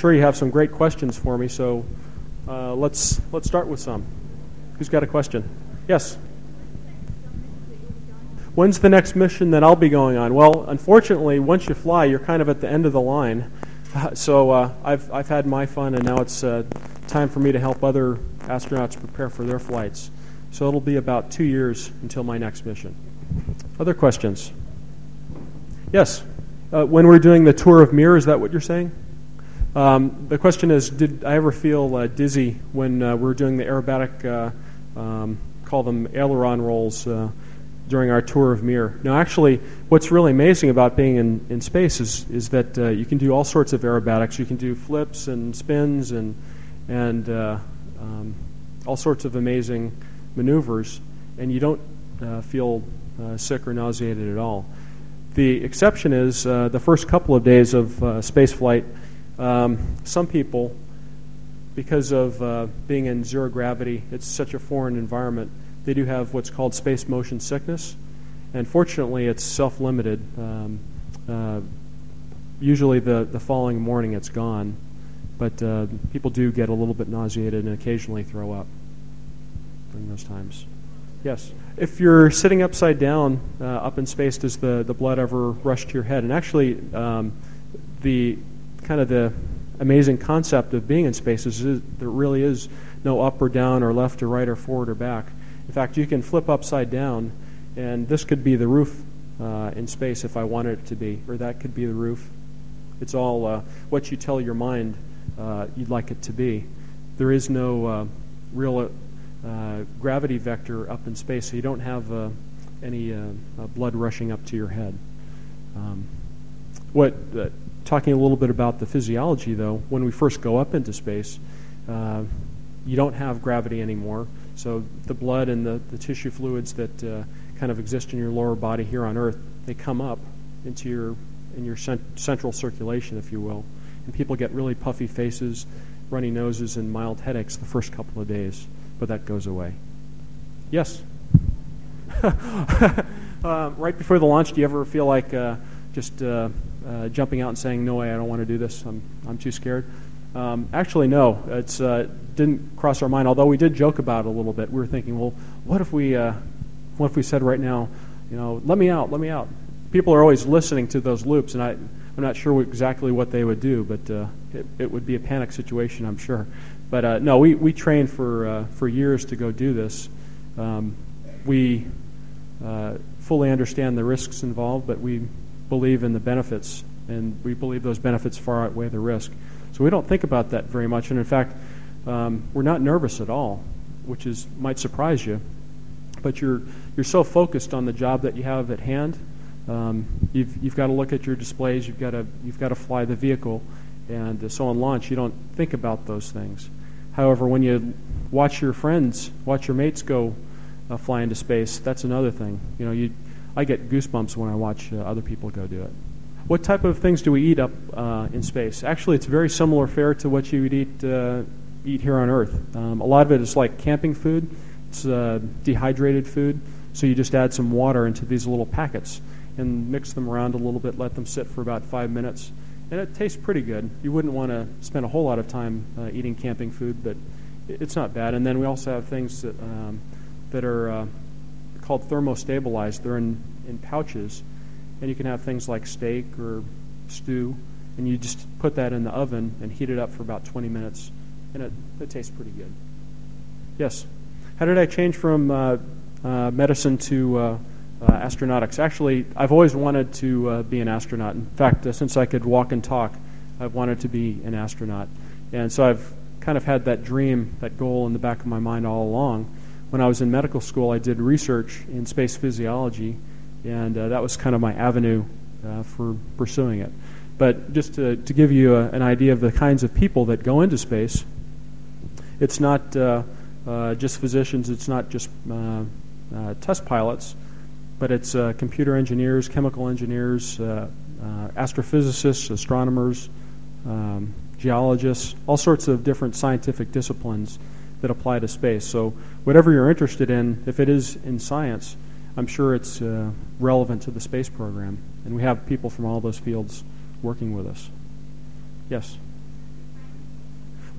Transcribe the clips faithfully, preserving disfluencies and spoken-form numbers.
sure you have some great questions for me, so uh, let's let's start with some. Who's got a question? Yes? When's the next mission that I'll be going on? Well, unfortunately, once you fly, you're kind of at the end of the line. Uh, so uh, I've I've had my fun, and now it's uh, time for me to help other astronauts prepare for their flights. So it'll be about two years until my next mission. Other questions? Yes? Uh, when we're doing the tour of Mir, is that what you're saying? Um, the question is, did I ever feel uh, dizzy when uh, we were doing the aerobatic, uh, um, call them aileron rolls, uh, during our tour of Mir? Now, actually, what's really amazing about being in, in space is, is that uh, you can do all sorts of aerobatics. You can do flips and spins and, and uh, um, all sorts of amazing maneuvers, and you don't uh, feel uh, sick or nauseated at all. The exception is uh, the first couple of days of uh, space flight. Um, some people, because of uh, being in zero gravity, it's such a foreign environment, they do have what's called space motion sickness, and fortunately it's self-limited. Um, uh, usually the, the following morning it's gone, but uh, people do get a little bit nauseated and occasionally throw up during those times. Yes? If you're sitting upside down uh, up in space, does the, the blood ever rush to your head? And actually, um, the kind of the amazing concept of being in space is, is there really is no up or down or left or right or forward or back. In fact, you can flip upside down, and this could be the roof uh, in space if I wanted it to be, or that could be the roof. It's all uh, what you tell your mind uh, you'd like it to be. There is no uh, real uh, gravity vector up in space, so you don't have uh, any uh, uh, blood rushing up to your head. Um, what uh, talking a little bit about the physiology, though, when we first go up into space, uh, you don't have gravity anymore. So the blood and the, the tissue fluids that uh, kind of exist in your lower body here on Earth, they come up into your in your cent- central circulation, if you will. And people get really puffy faces, runny noses, and mild headaches the first couple of days, but that goes away. Yes? uh, right before the launch, do you ever feel like uh, just uh, uh, jumping out and saying, no way, I don't want to do this, I'm, I'm too scared? Um, actually, no. It's uh, didn't cross our mind. Although we did joke about it a little bit. We were thinking, well, what if we, uh, what if we said right now, you know, let me out, let me out. People are always listening to those loops, and I, I'm not sure exactly what they would do, but uh, it, it would be a panic situation, I'm sure. But uh, no, we we trained for uh, for years to go do this. Um, we uh, fully understand the risks involved, but we believe in the benefits, and we believe those benefits far outweigh the risk. So we don't think about that very much, and in fact, um, we're not nervous at all, which is might surprise you. But you're you're so focused on the job that you have at hand. Um, you've you've got to look at your displays. You've got to you've got to fly the vehicle, and uh, so on launch you don't think about those things. However, when you watch your friends, watch your mates go uh, fly into space, that's another thing. You know, you I get goosebumps when I watch uh, other people go do it. What type of things do we eat up uh, in space? Actually, it's very similar fare to what you would eat uh, eat here on Earth. Um, a lot of it is like camping food. It's uh, dehydrated food, so you just add some water into these little packets and mix them around a little bit, let them sit for about five minutes, and it tastes pretty good. You wouldn't want to spend a whole lot of time uh, eating camping food, but it's not bad. And then we also have things that, um, that are uh, called thermostabilized. They're in, in pouches. And you can have things like steak or stew, and you just put that in the oven and heat it up for about twenty minutes, and it, it tastes pretty good. Yes? How did I change from uh, uh, medicine to uh, uh, astronautics? Actually, I've always wanted to uh, be an astronaut. In fact, uh, since I could walk and talk, I've wanted to be an astronaut. And so I've kind of had that dream, that goal in the back of my mind all along. When I was in medical school, I did research in space physiology, and uh, that was kind of my avenue uh, for pursuing it. But just to, to give you a, an idea of the kinds of people that go into space, it's not uh, uh, just physicians, it's not just uh, uh, test pilots, but it's uh, computer engineers, chemical engineers, uh, uh, astrophysicists, astronomers, um, geologists, all sorts of different scientific disciplines that apply to space. So whatever you're interested in, if it is in science, I'm sure it's uh, relevant to the space program, and we have people from all those fields working with us. Yes?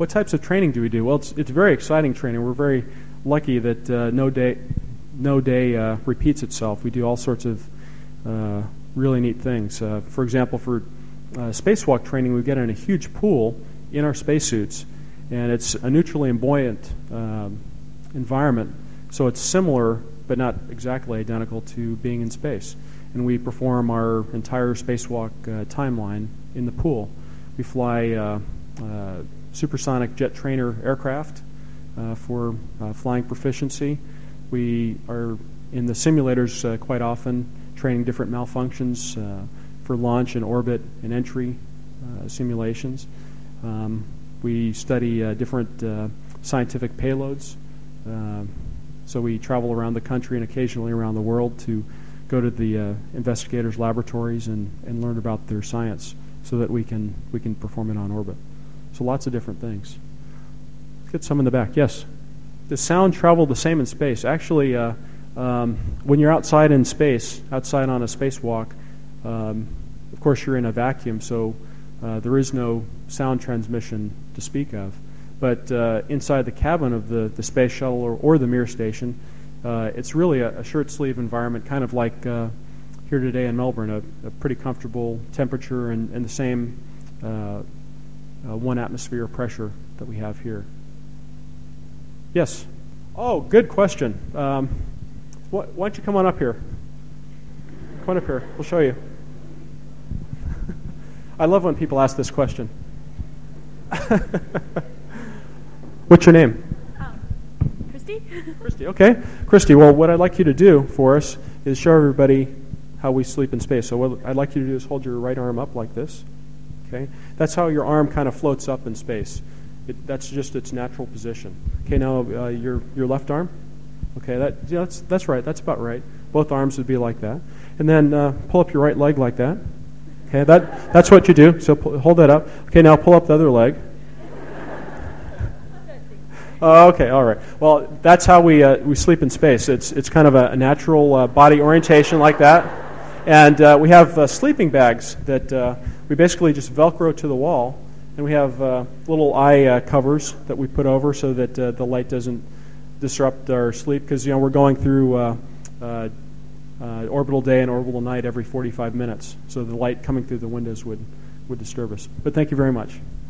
what types of training do we do? Well, it's, it's very exciting training. We're very lucky that uh, no day, no day uh, repeats itself. We do all sorts of uh, really neat things. Uh, for example, for uh, spacewalk training, we get in a huge pool in our spacesuits, and it's a neutrally and buoyant um, environment, so it's similar but not exactly identical to being in space. And we perform our entire spacewalk uh, timeline in the pool. We fly uh, uh, supersonic jet trainer aircraft uh, for uh, flying proficiency. We are in the simulators uh, quite often training different malfunctions uh, for launch and orbit and entry uh, simulations. Um, we study uh, different uh, scientific payloads. Uh, so we travel around the country and occasionally around the world to go to the uh, investigators' laboratories and, and learn about their science so that we can we can perform it on orbit. So lots of different things. Let's get some in the back. Yes? Does sound travel the same in space? Actually, uh, um, when you're outside in space, outside on a spacewalk, um, of course you're in a vacuum, so uh, there is no sound transmission to speak of. But uh, inside the cabin of the, the space shuttle or, or the Mir station, uh, it's really a, a shirt sleeve environment, kind of like uh, here today in Melbourne, a, a pretty comfortable temperature and, and the same uh, uh, one atmosphere pressure that we have here. Yes? Oh, good question. Um, wh why don't you come on up here? Come on up here. We'll show you. I love when people ask this question. What's your name? Um, Christy. Christy, okay. Christy, well, what I'd like you to do for us is show everybody how we sleep in space. So what I'd like you to do is hold your right arm up like this. Okay? That's how your arm kind of floats up in space. It, that's just its natural position. Okay, now uh, your your left arm. Okay, that yeah, that's that's right. That's about right. Both arms would be like that, and then uh, pull up your right leg like that. Okay, that that's what you do. So pull, hold that up. Okay, now pull up the other leg. Oh, okay, all right. Well, that's how we uh, we sleep in space. It's it's kind of a, a natural uh, body orientation like that, and uh, we have uh, sleeping bags that uh, we basically just Velcro to the wall. And we have uh, little eye uh, covers that we put over so that uh, the light doesn't disrupt our sleep, because you know we're going through uh, uh, uh, orbital day and orbital night every forty-five minutes, so the light coming through the windows would would disturb us. But thank you very much.